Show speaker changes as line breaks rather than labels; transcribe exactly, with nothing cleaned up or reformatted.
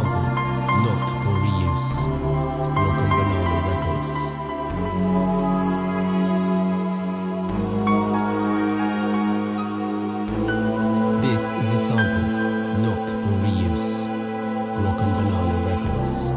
sample, not for reuse. Rock and Banana Records. This is a sample, not for reuse. Rock and Banana Records.